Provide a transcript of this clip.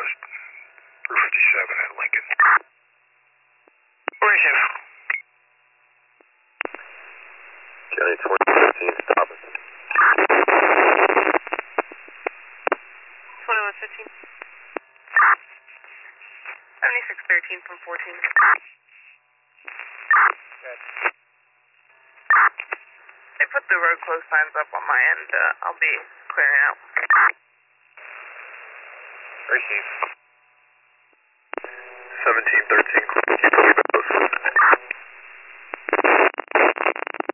Northwest, Route 57 at Lincoln. Receive. County 2015, stop us. 2115. 7613 from 14. They put the road closed signs up on my end. I'll be clearing out. Receive. 1713, keep us close.